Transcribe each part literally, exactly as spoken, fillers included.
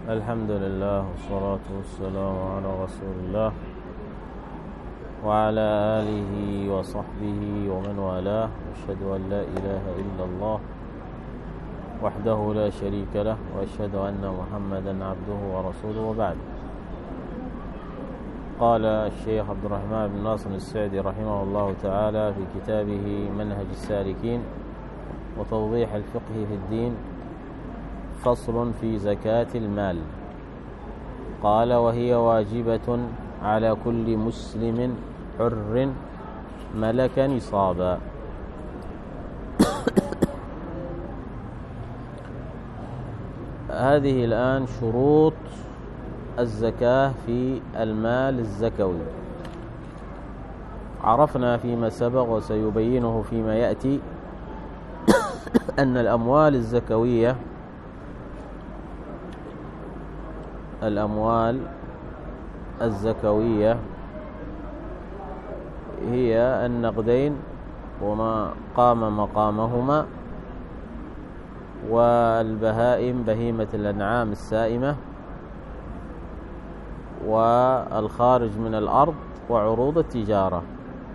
الحمد لله والصلاة والسلام على رسول الله وعلى آله وصحبه ومن والاه، أشهد أن لا إله إلا الله وحده لا شريك له، وأشهد أن محمدا عبده ورسوله، وبعد. قال الشيخ عبد الرحمن بن ناصر السعدي رحمه الله تعالى في كتابه منهج السالكين وتوضيح الفقه في الدين: فصل في زكاة المال. قال: وهي واجبة على كل مسلم حر ملك نصابا. هذه الآن شروط الزكاة في المال الزكوي. عرفنا فيما سبق وسيبينه فيما يأتي أن الأموال الزكوية الأموال الزكوية هي النقدين وما قام مقامهما، والبهائم بهيمة الأنعام السائمة، والخارج من الأرض، وعروض التجارة.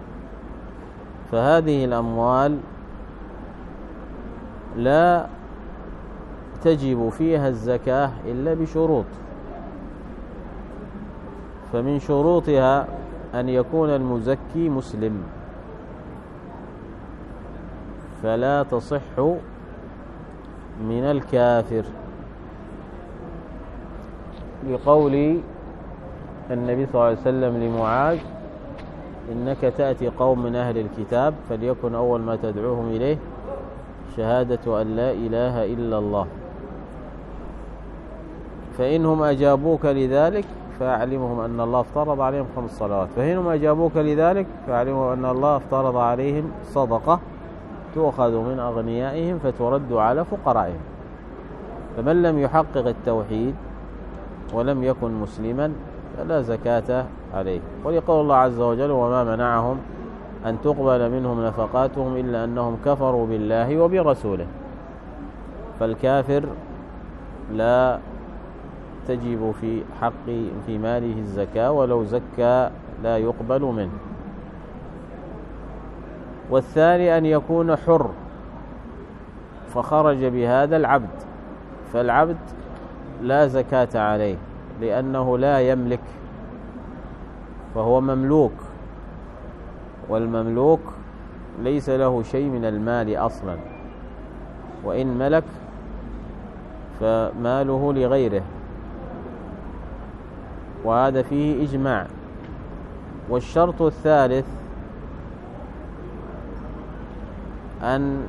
فهذه الأموال لا تجب فيها الزكاة إلا بشروط. فمن شروطها أن يكون المزكي مسلم، فلا تصح من الكافر، لقول النبي صلى الله عليه وسلم لمعاذ: إنك تأتي قوم من أهل الكتاب فليكن أول ما تدعوهم إليه شهادة أن لا إله إلا الله، فإنهم أجابوك لذلك فأعلمهم أن الله افترض عليهم خمس صلوات، فإنهم أجابوك لذلك فأعلمهم أن الله افترض عليهم صدقة تؤخذ من أغنيائهم فترد على فقرائهم. فمن لم يحقق التوحيد ولم يكن مسلما فلا زكاة عليه. ولقول الله عز وجل: وما منعهم أن تقبل منهم نفقاتهم إلا أنهم كفروا بالله وبرسوله. فالكافر لا تجب في حق في ماله الزكاة، ولو زكى لا يقبل منه. والثاني أن يكون حر، فخرج بهذا العبد، فالعبد لا زكاة عليه لأنه لا يملك، فهو مملوك، والمملوك ليس له شيء من المال أصلا، وإن ملك فماله لغيره، وهذا فيه إجماع. والشرط الثالث أن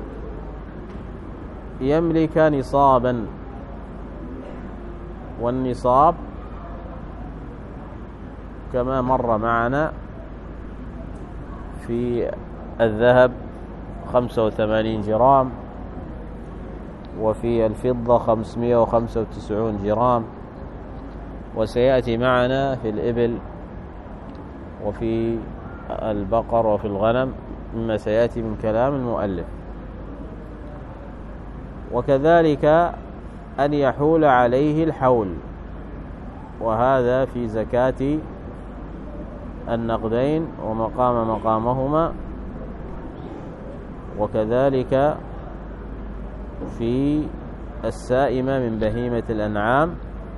يملك نصابا، والنصاب كما مر معنا في الذهب خمسة وثمانين جرام، وفي الفضة خمسمائة وخمسة وتسعين جرام، وسيأتي معنا في الإبل وفي البقر وفي الغنم مما سيأتي من كلام المؤلف. وكذلك أن يحول عليه الحول، وهذا في زكاة النقدين ومقام مقامهما، وكذلك في السائمة من بهيمة الأنعام،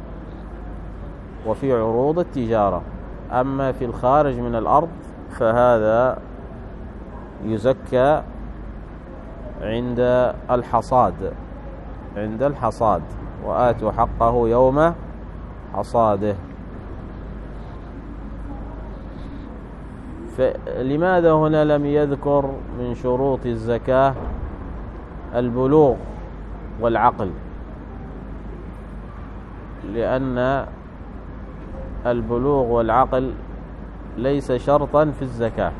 وفي عروض التجارة. أما في الخارج من الأرض فهذا يزكى عند الحصاد عند الحصاد وآتوا حقه يوم حصاده. فلماذا هنا لم يذكر من شروط الزكاة البلوغ والعقل؟ لأن البلوغ والعقل ليس شرطا في الزكاة،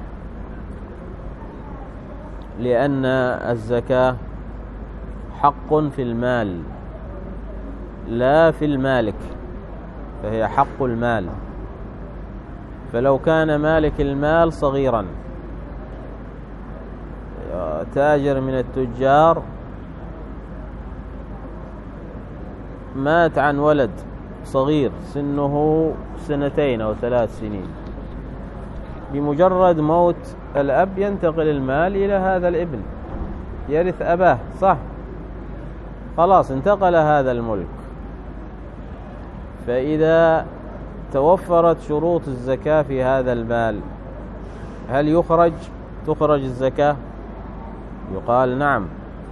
لأن الزكاة حق في المال لا في المالك، فهي حق المال. فلو كان مالك المال صغيرا، تاجر من التجار، مات عن ولد صغير سنه سنتين أو ثلاث سنين، بمجرد موت الأب ينتقل المال إلى هذا الابن يرث أباه، صح؟ خلاص انتقل هذا الملك. فإذا توفرت شروط الزكاة في هذا المال هل يخرج تخرج الزكاة؟ يقال نعم.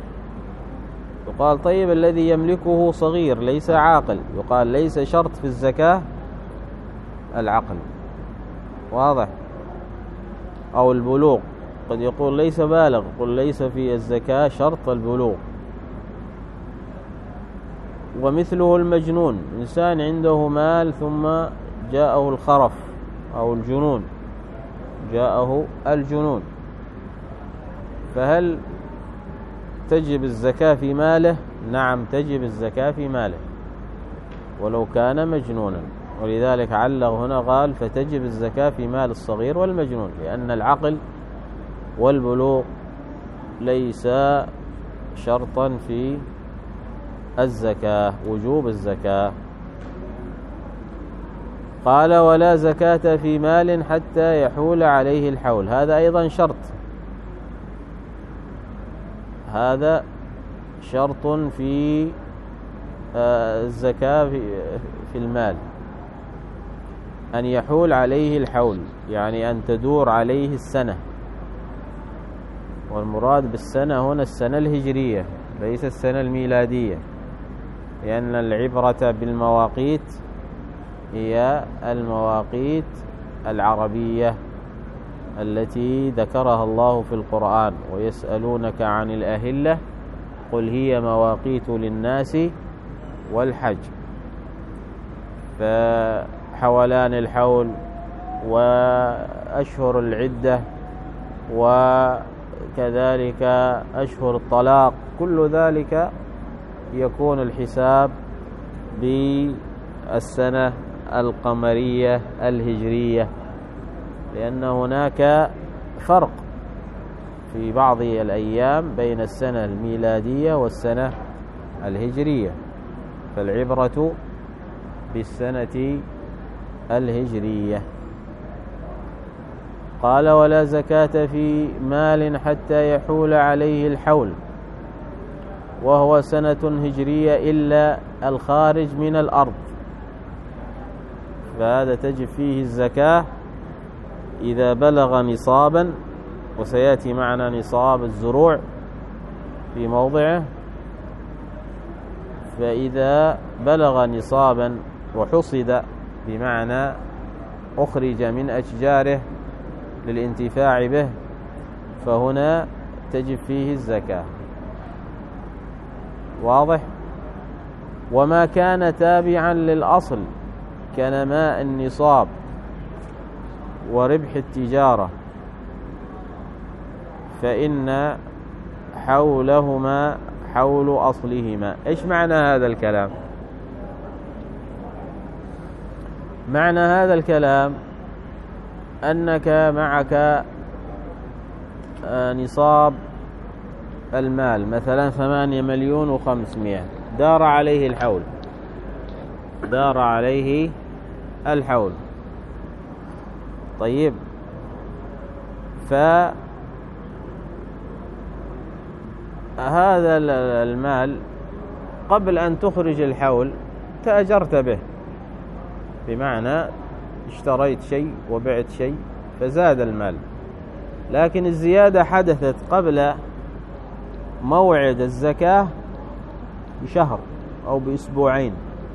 يقال طيب الذي يملكه صغير ليس عاقل، يقال ليس شرط في الزكاة العقل، واضح؟ أو البلوغ، قد يقول ليس بالغ، يقول ليس في الزكاة شرط البلوغ. ومثله المجنون، إنسان عنده مال ثم جاءه الخرف أو الجنون، جاءه الجنون، فهل تجب الزكاة في ماله؟ نعم تجب الزكاة في ماله ولو كان مجنونا. ولذلك علق هنا قال فتجب الزكاة في مال الصغير والمجنون، لأن العقل والبلوغ ليس شرطا في الزكاة، وجوب الزكاة. قال ولا زكاة في مال حتى يحول عليه الحول، هذا أيضا شرط، هذا شرط في الزكاة في المال، أن يحول عليه الحول، يعني أن تدور عليه السنة. والمراد بالسنة هنا السنة الهجرية ليس السنة الميلادية، لأن العبرة بالمواقيت هي المواقيت العربية التي ذكرها الله في القرآن. ويسألونك عن الأهلة قل هي مواقيت للناس والحج، فحولان الحول وأشهر العدة وكذلك أشهر الطلاق، كل ذلك يكون الحساب بالسنة القمرية الهجرية، لأن هناك فرق في بعض الأيام بين السنة الميلادية والسنة الهجرية، فالعبرة بالسنة الهجرية. قال ولا زكاة في مال حتى يحول عليه الحول وهو سنة هجرية إلا الخارج من الأرض، فهذا تجب فيه الزكاة إذا بلغ نصابا، وسيأتي معنا نصاب الزروع في موضعه. فإذا بلغ نصابا وحصد بمعنى أخرج من أشجاره للانتفاع به، فهنا تجب فيه الزكاة، واضح؟ وما كان تابعا للأصل كنماء النصاب وربح التجارة فإن حولهما حول أصلهما. إيش معنى هذا الكلام؟ معنى هذا الكلام أنك معك نصاب المال مثلا ثمانية مليون وخمسمائة، دار عليه الحول، دار عليه الحول. طيب، فهذا المال قبل أن تخرج الحول تأجرت به، بمعنى اشتريت شيء وبعت شيء فزاد المال، لكن الزيادة حدثت قبل موعد الزكاة بشهر أو بأسبوعين،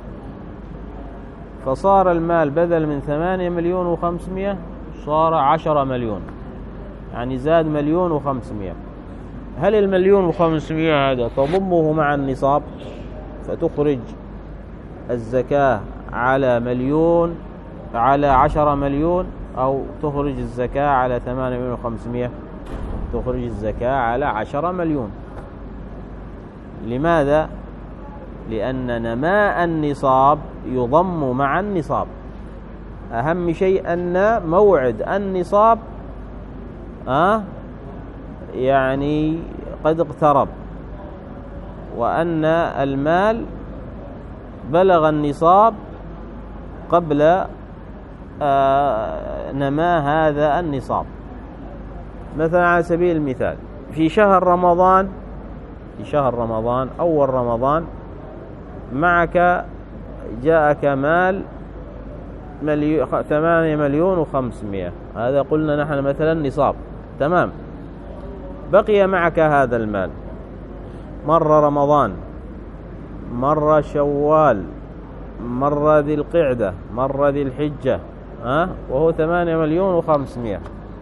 فصار المال بدل من ثمانية مليون وخمسمائة صار عشرة مليون، يعني زاد مليون وخمسمائة. هل المليون وخمسمائة هذا تضمه مع النصاب فتخرج الزكاة على مليون على عشرة مليون، أو تخرج الزكاة على ثمانية مليون وخمسمائة؟ تخرج الزكاة على عشرة مليون. لماذا؟ لأن نماء النصاب يضم مع النصاب. أهم شيء أن موعد النصاب أه يعني قد اقترب، وأن المال بلغ النصاب قبل نما هذا النصاب. مثلا على سبيل المثال في شهر رمضان في شهر رمضان أول رمضان معك جاءك مال مليو ثمانية مليون وخمسمائة، هذا قلنا نحن مثلا نصاب. تمام. بقي معك هذا المال، مر رمضان، مر شوال، مر ذي القعدة، مر ذي الحجة، أه؟ وهو ثمانية مليون وخمسمائة.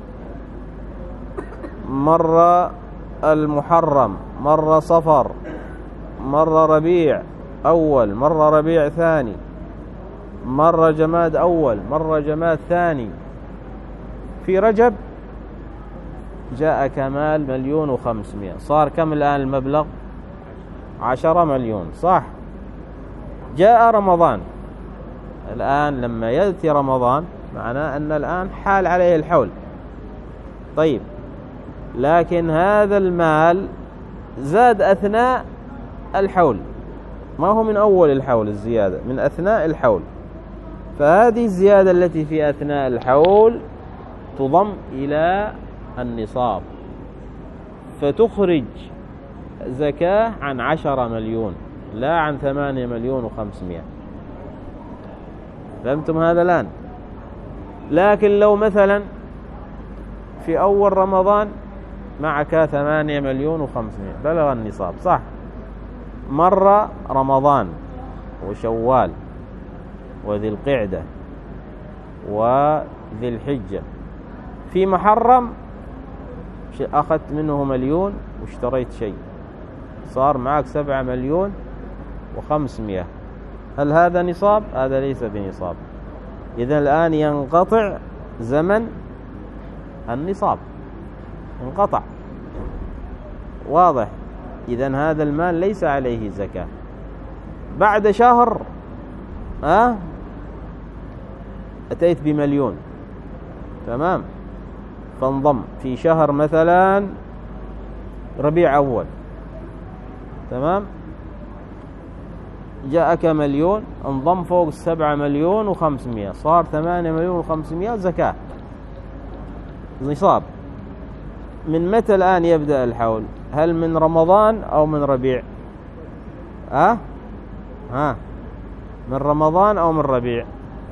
مر المحرم، مر صفر، مر ربيع أول، مر ربيع ثاني، مر جماد أول، مر جماد ثاني. في رجب جاء كمال مليون وخمسمائة، صار كم الآن المبلغ؟ عشرة مليون، صح؟ جاء رمضان، الآن لما يأتي رمضان معناه أن الآن حال عليه الحول. طيب، لكن هذا المال زاد أثناء الحول، ما هو من أول الحول، الزيادة من أثناء الحول. فهذه الزيادة التي في أثناء الحول تضم إلى النصاب، فتخرج زكاة عن عشرة مليون لا عن ثمانية مليون وخمسمائة. فهمتم هذا الآن؟ لكن لو مثلا في أول رمضان معك ثمانية مليون وخمسمائة، بلغ النصاب، صح؟ مر رمضان وشوال وذي القعدة وذي الحجة، في محرم أخذت منه مليون واشتريت شيء، صار معك سبعة مليون وخمسمائة. هل هذا نصاب؟ هذا ليس بنصاب. إذن الآن ينقطع زمن النصاب، انقطع، واضح؟ إذن هذا المال ليس عليه زكاة. بعد شهر أه؟ أتيت بمليون، تمام، فانضم في شهر مثلا ربيع أول، تمام، جاءك مليون، انضم فوق السبعة مليون وخمسمائة، صار ثمانية مليون وخمسمائة زكاة، نصاب. من متى الآن يبدأ الحول؟ هل من رمضان أو من ربيع؟ أه؟ ها، من رمضان أو من ربيع؟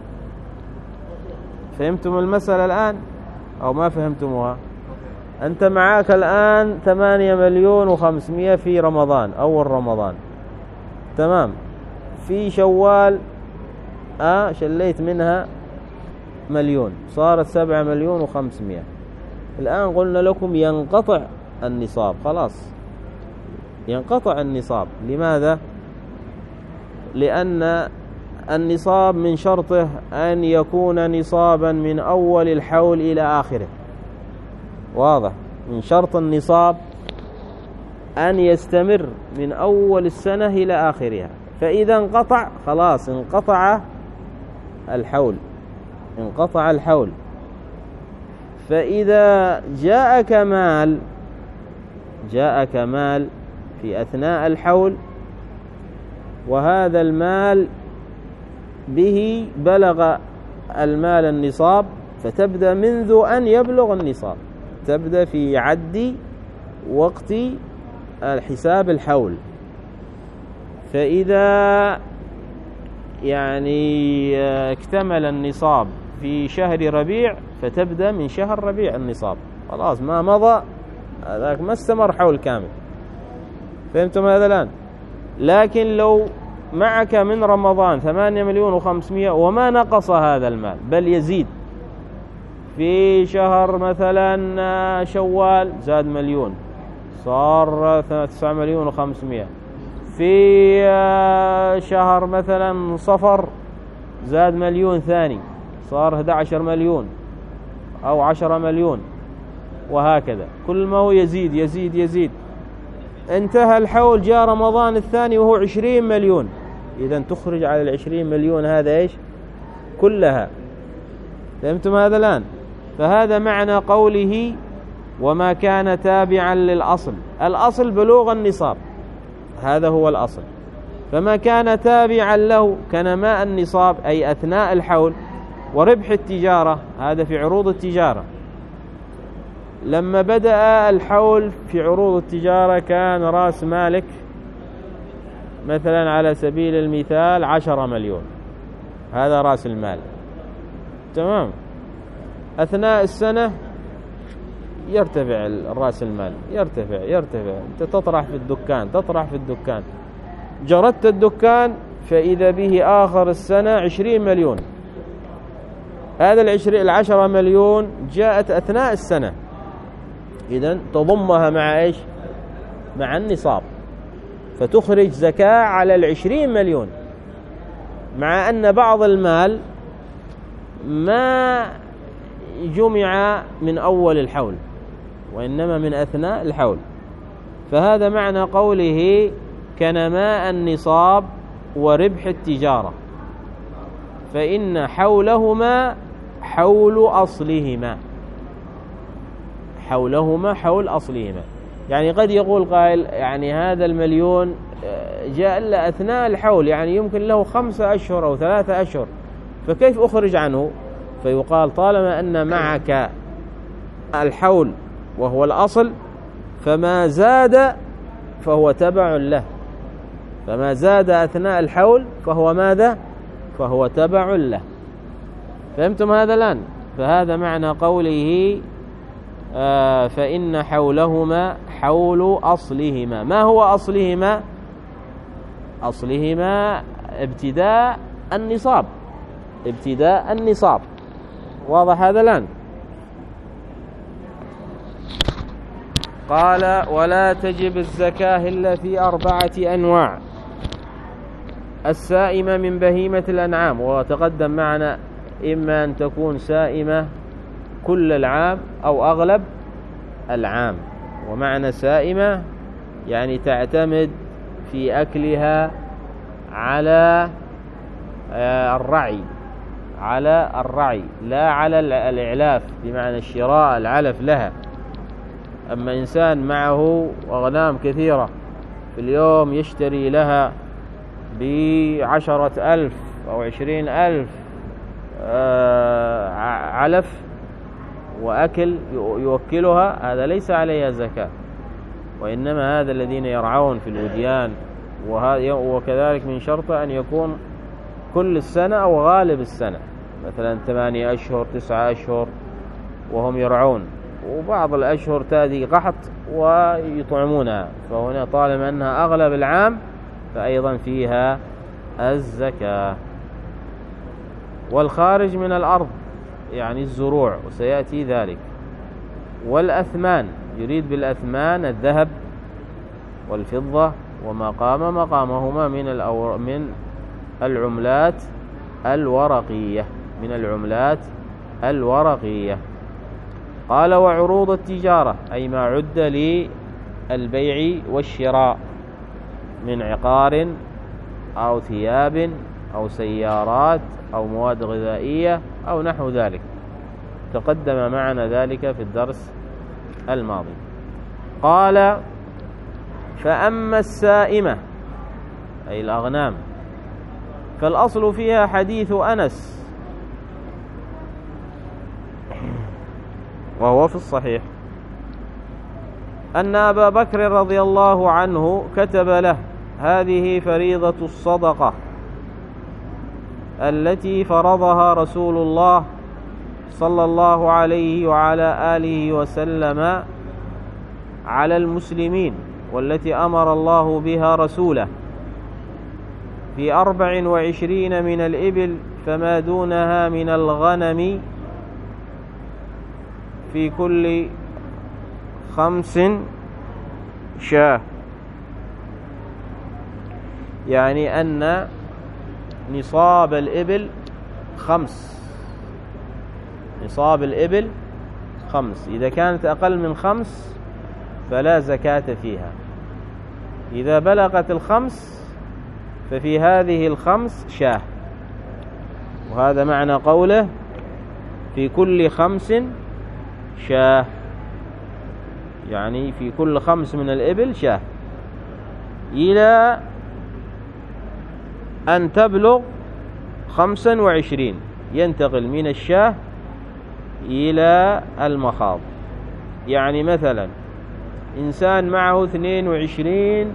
فهمتم المسألة الآن أو ما فهمتموها؟ أنت معاك الآن ثمانية مليون وخمسمائة في رمضان، أول رمضان، تمام. في شوال آه شليت منها مليون، صارت سبعة مليون وخمسمائة. الآن قلنا لكم ينقطع النصاب، خلاص ينقطع النصاب. لماذا؟ لأن النصاب من شرطه أن يكون نصابا من أول الحول إلى آخره، واضح؟ من شرط النصاب أن يستمر من أول السنة إلى آخرها. فإذا انقطع خلاص انقطع الحول، انقطع الحول. فإذا جاء كمال جاء كمال في أثناء الحول، وهذا المال به بلغ المال النصاب، فتبدأ منذ أن يبلغ النصاب، تبدأ في عد وقت الحساب الحول. فإذا يعني اكتمل النصاب في شهر ربيع، فتبدأ من شهر ربيع النصاب، خلاص ما مضى هذاك، ما استمر حول كامل. فهمتم هذا الآن؟ لكن لو معك من رمضان ثمانية مليون وخمسمائة وما نقص هذا المال بل يزيد، في شهر مثلا شوال زاد مليون، صار تسعة مليون وخمسمائة. في شهر مثلا صفر زاد مليون ثاني، صار أحد عشر مليون أو عشرة مليون، وهكذا كل ما هو يزيد يزيد يزيد. انتهى الحول، جاء رمضان الثاني وهو عشرين مليون، إذن تخرج على العشرين مليون هذا إيش؟ كلها. فهمتم هذا الآن؟ فهذا معنى قوله وما كان تابعا للأصل. الأصل بلوغ النصاب، هذا هو الأصل. فما كان تابعا له كنماء النصاب أي أثناء الحول وربح التجارة، هذا في عروض التجارة. لما بدأ الحول في عروض التجارة كان رأس مالك مثلا على سبيل المثال عشرة مليون، هذا رأس المال، تمام. أثناء السنة يرتفع الرأس المال، يرتفع يرتفع أنت تطرح في الدكان تطرح في الدكان جردت الدكان فإذا به آخر السنة عشرين مليون. هذا العشرين العشرة مليون جاءت أثناء السنة، إذن تضمها مع إيش؟ مع النصاب، فتخرج زكاة على العشرين مليون، مع أن بعض المال ما جمع من أول الحول وإنما من أثناء الحول. فهذا معنى قوله كنماء النصاب وربح التجارة، فإن حولهما حول أصلهما، حولهما حول أصلهما. يعني قد يقول قائل يعني هذا المليون جاء إلا أثناء الحول، يعني يمكن له خمسة أشهر أو ثلاثة أشهر، فكيف أخرج عنه؟ فيقال طالما أن معك الحول وهو الأصل فما زاد فهو تبع له، فما زاد أثناء الحول فهو ماذا؟ فهو تبع له. فهمتم هذا الآن؟ فهذا معنى قوله آه فإن حولهما حول أصلهما. ما هو أصلهما؟ أصلهما ابتداء النصاب، ابتداء النصاب. واضح هذا الآن؟ قال ولا تجب الزكاة إلا في أربعة أنواع: السائمة من بهيمة الأنعام، وتقدم معنا إما أن تكون سائمة كل العام أو أغلب العام. ومعنى سائمة يعني تعتمد في أكلها على الرعي، على الرعي لا على الإعلاف، بمعنى الشراء العلف لها. أما إنسان معه أغنام كثيرة في اليوم يشتري لها بعشرة ألف أو عشرين ألف علف وأكل يوكلها، هذا ليس عليها زكاة، وإنما هذا الذين يرعون في الوديان. وكذلك من شرطه أن يكون كل السنة أو غالب السنة، مثلا ثمانية أشهر تسعة أشهر وهم يرعون، وبعض الأشهر تأتي قحط ويطعمونها، فهنا طالما أنها أغلب العام فأيضا فيها الزكاة. والخارج من الأرض يعني الزروع، وسيأتي ذلك. والأثمان، يريد بالأثمان الذهب والفضة وما قام مقامهما من الأور من العملات الورقية، من العملات الورقية. قال وعروض التجارة أي ما عد للبيع والشراء من عقار أو ثياب أو سيارات أو مواد غذائية أو نحو ذلك، تقدم معنا ذلك في الدرس الماضي. قال فأما السائمة أي الأغنام فالأصل فيها حديث أنس، وهو في الصحيح، أن أبا بكر رضي الله عنه كتب له: هذه فريضة الصدقة التي فرضها رسول الله صلى الله عليه وعلى آله وسلم على المسلمين، والتي أمر الله بها رسوله في أربع وعشرين من الإبل، فما دونها من الغنم في كل خمس شاة. يعني أن نصاب الإبل خمس، نصاب الإبل خمس، إذا كانت أقل من خمس فلا زكاة فيها، إذا بلغت الخمس ففي هذه الخمس شاة. وهذا معنى قوله في كل خمس شاة، يعني في كل خمس من الإبل شاة، إلى أن تبلغ خمسا وعشرين، ينتقل من الشاه إلى المخاض. يعني مثلا إنسان معه اثنين وعشرين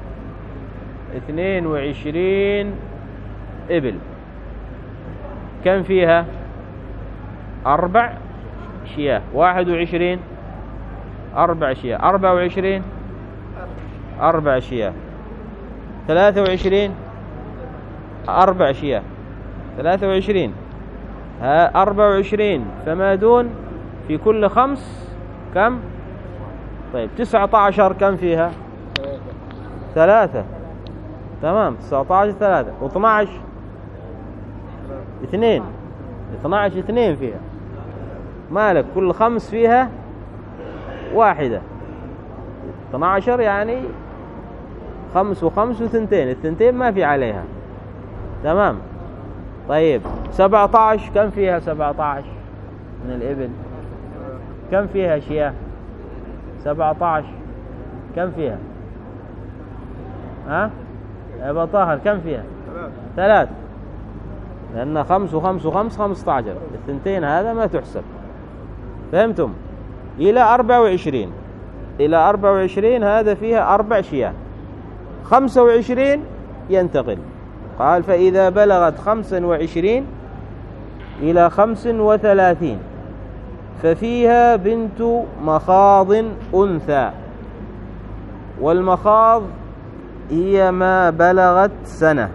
اثنين وعشرين إبل، كم فيها؟ أربع شياه. واحد وعشرين أربع شياه. أربع وعشرين أربع شياه. ثلاثة وعشرين أربع شياه. ثلاثة وعشرين أربع وعشرين فما دون في كل خمس كم؟ طيب تسعة عشر كم فيها؟ ثلاثة. تمام. تسعة عشر ثلاثة. واثنى عشر اثنين. اثنى عشر اثنين فيها. مالك كل خمس فيها واحدة. اثنى عشر يعني خمس وخمس وثنتين. الثنتين ما في عليها. تمام. طيب سبعة عشر كم فيها؟ سبعة عشر من الإبل كم فيها شياه؟ سبعة عشر كم فيها؟ ها يا أبا طاهر كم فيها؟ ثلاث. لأن خمس وخمس وخمس خمسة عشر. الثنتين هذا ما تحسب. فهمتم؟ إلى أربع وعشرين. إلى أربع وعشرين هذا فيها أربع شياه. خمسة وعشرين ينتقل. قال فإذا بلغت خمسا وعشرين إلى خمس وثلاثين ففيها بنت مخاض أنثى. والمخاض هي ما بلغت سنة،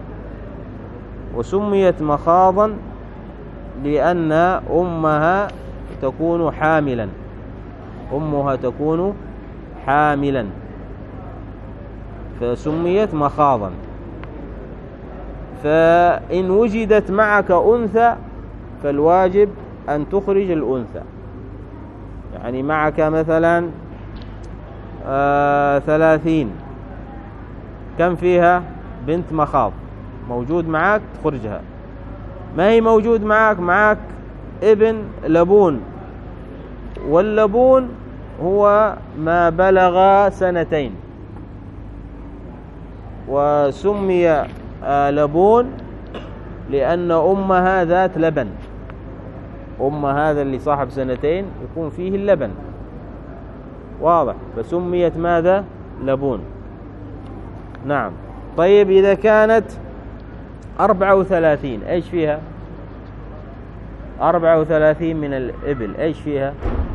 وسميت مخاضا لأن أمها تكون حاملا. أمها تكون حاملا فسميت مخاضا. فإن وجدت معك أنثى فالواجب أن تخرج الأنثى. يعني معك مثلا آه ثلاثين، كم فيها؟ بنت مخاض موجود معك تخرجها. ما هي موجود معك؟ معك ابن لبون، واللبون هو ما بلغ سنتين، وسمي لبون لأن أمها ذات لبن. أم هذا اللي صاحب سنتين يكون فيه اللبن، واضح؟ فسميت ماذا؟ لبون. نعم. طيب إذا كانت أربعة وثلاثين إيش فيها؟ أربعة وثلاثين من الإبل إيش فيها؟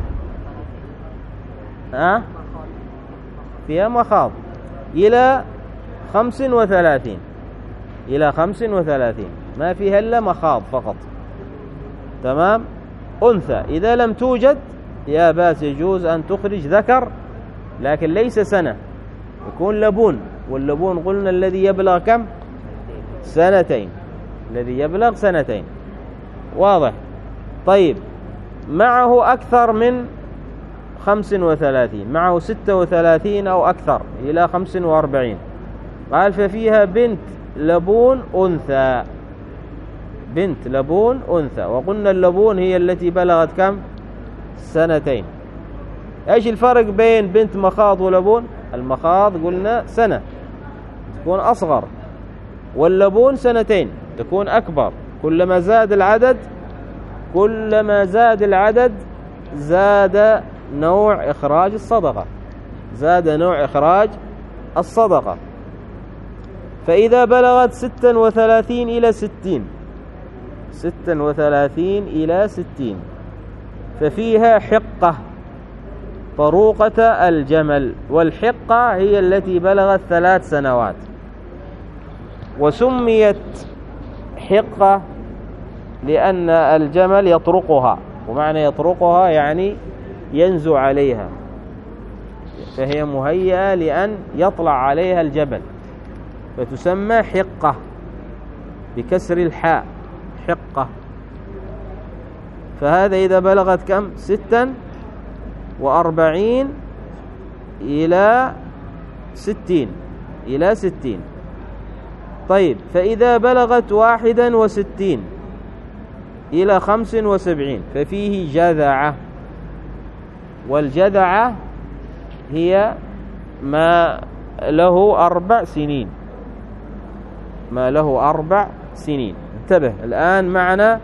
ها؟ فيها مخاض إلى خمس وثلاثين. إلى خمس وثلاثين ما فيها إلا مخاض فقط. تمام. أنثى إذا لم توجد يا باس يجوز أن تخرج ذكر، لكن ليس سنة، يكون لبون. واللبون قلنا الذي يبلغ كم؟ سنتين. الذي يبلغ سنتين. واضح؟ طيب معه أكثر من خمس وثلاثين، معه ستة وثلاثين أو أكثر إلى خمس وأربعين. قال ففيها بنت لبون أنثى. بنت لبون أنثى. وقلنا اللبون هي التي بلغت كم؟ سنتين. ايش الفرق بين بنت مخاض ولبون؟ المخاض قلنا سنة تكون أصغر، واللبون سنتين تكون أكبر. كلما زاد العدد كلما زاد العدد زاد نوع إخراج الصدقة، زاد نوع إخراج الصدقة. فإذا بلغت ستا وثلاثين إلى ستين، ستا وثلاثين إلى ستين ففيها حقة طروقة الجمل. والحقة هي التي بلغت ثلاث سنوات، وسميت حقة لأن الجمل يطرقها. ومعنى يطرقها يعني ينزو عليها، فهي مهيئة لأن يطلع عليها الجبل، فتسمى حقة بكسر الحاء، حقة. فهذا إذا بلغت كم؟ ستا وأربعين إلى ستين، إلى ستين. طيب فإذا بلغت واحدا وستين إلى خمس وسبعين ففيه جذعة. والجذعة هي ما له أربع سنين. ما له أربع سنين. انتبه الآن معنا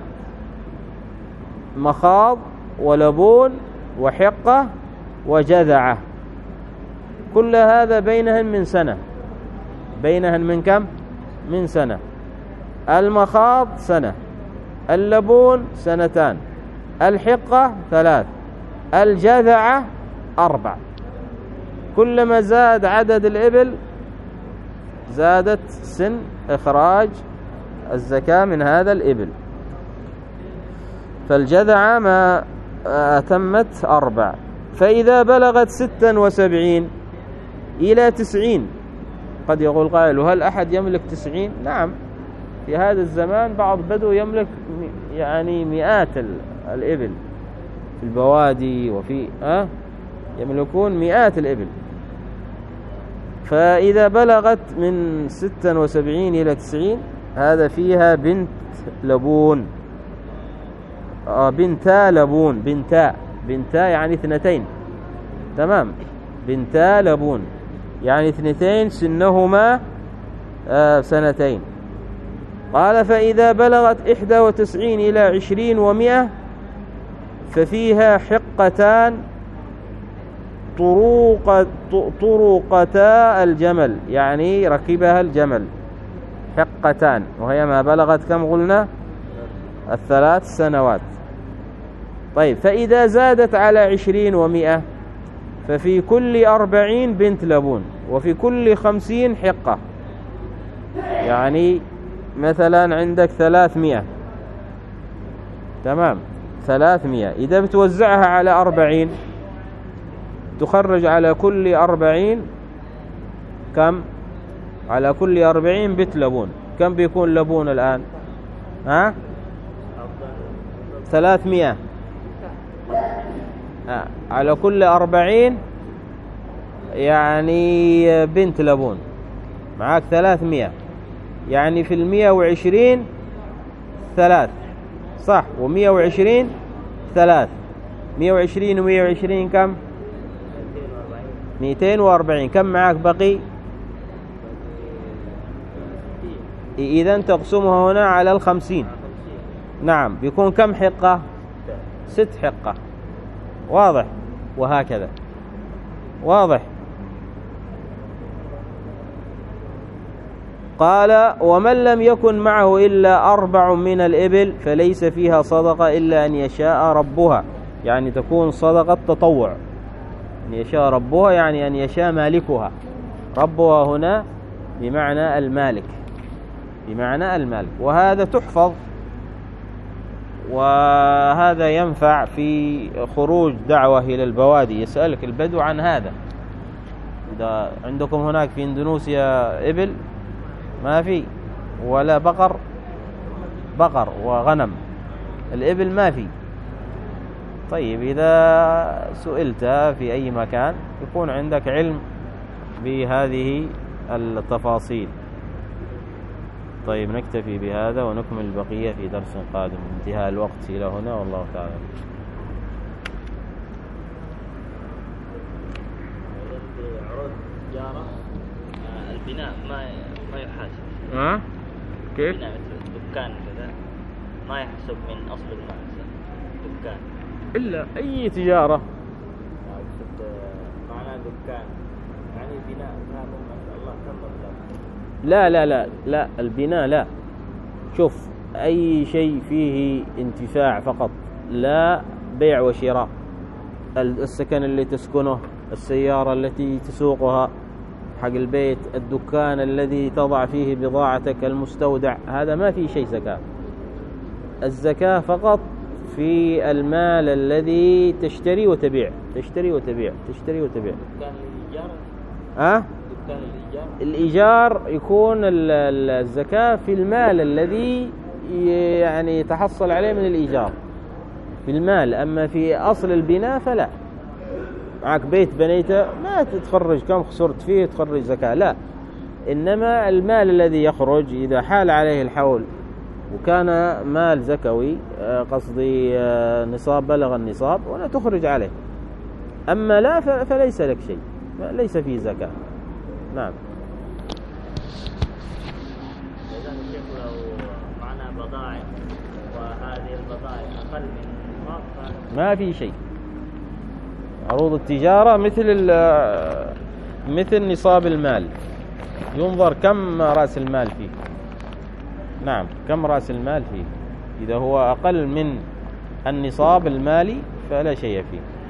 مخاض ولبون وحقة وجذعة، كل هذا بينهن من سنة. بينهن من كم؟ من سنة. المخاض سنة، اللبون سنتان، الحقة ثلاث، الجذعة أربع. كلما زاد عدد الإبل زادت سن إخراج الزكاة من هذا الإبل. فالجذعة ما أتمت أربع. فإذا بلغت ستا وسبعين إلى تسعين، قد يقول قائل وهل أحد يملك تسعين؟ نعم، في هذا الزمان بعض بدو يملك يعني مئات الإبل في البوادي وفي أه يملكون مئات الإبل. فإذا بلغت من ستة وسبعين إلى تسعين هذا فيها بنت لبون، آه بنتا لبون، بنتا بنتا يعني اثنتين، تمام، بنتا لبون يعني اثنتين سنهما آه سنتين. قال فإذا بلغت إحدى وتسعين إلى عشرين ومئة ففيها حقتان طروق طروقتا الجمل، يعني ركبها الجمل، حقتان، وهي ما بلغت كم قلنا؟ الثلاث سنوات. طيب فإذا زادت على عشرين ومئة ففي كل أربعين بنت لبون، وفي كل خمسين حقة. يعني مثلا عندك ثلاثمئة، تمام، ثلاثمئة. إذا بتوزعها على أربعين تخرج على كل أربعين كم؟ على كل أربعين بنت لبون. كم بيكون لبون الآن؟ ها؟ ثلاثمئة آه. على كل أربعين يعني بنت لبون، معاك ثلاثمئة، يعني في المئة وعشرين ثلاث، صح، ومئة وعشرين ثلاث، مئة وعشرين ومئة وعشرين كم؟ مئتين وأربعين. كم معاك بقي؟ إذن تقسمها هنا على الخمسين. نعم، بيكون كم حقة؟ ست حقة. واضح؟ وهكذا. واضح؟ قال ومن لم يكن معه إلا أربع من الإبل فليس فيها صدقة إلا أن يشاء ربها، يعني تكون صدقة تطوع. أن يشاء ربها يعني أن يشاء مالكها. ربها هنا بمعنى المالك، بمعنى المالك. وهذا تحفظ، وهذا ينفع في خروج دعوة إلى البوادي. يسألك البدو عن هذا، إذا عندكم هناك في إندونيسيا إبل؟ ما في، ولا بقر؟ بقر وغنم، الإبل ما في. طيب إذا سئلت في أي مكان يكون عندك علم بهذه التفاصيل. طيب نكتفي بهذا ونكمل البقية في درس قادم. انتهاء الوقت إلى هنا، والله تعالى. عروض تجارة البناء ما ما يحاسب. ها؟ كيف؟ بناء دكان كذا ما يحسب من أصل المال دكان. إلا أي تجارة. معناه دكان يعني بناء هذا ما شاء الله كم مبلغ؟ لا لا لا لا البناء لا. شوف، أي شيء فيه انتفاع فقط، لا بيع وشراء. السكن اللي تسكنه، السيارة التي تسوقها، حق البيت، الدكان الذي تضع فيه بضاعتك، المستودع، هذا ما فيه شيء زكاة. الزكاة فقط في المال الذي تشتري وتبيع، تشتري وتبيع، تشتري وتبيع. دكان الإيجار؟ أه؟ دكان الإيجار؟ الإيجار يكون الزكاة في المال الذي يعني تحصل عليه من الإيجار، في المال. أما في أصل البناء فلا. معك بيت بنيته ما تتخرج كم خسرت فيه تخرج زكاة، لا. إنما المال الذي يخرج إذا حال عليه الحول وكان مال زكوي، قصدي نصاب، بلغ النصاب، ولا تخرج عليه. أما لا فليس لك شيء، ليس فيه زكاة. نعم. البضائع وهذه البضائع أقل من نصاب ما في شيء. عروض التجارة مثل مثل نصاب المال، ينظر كم رأس المال فيه. نعم، كم رأس المال فيه. إذا هو أقل من النصاب المالي فلا شيء فيه.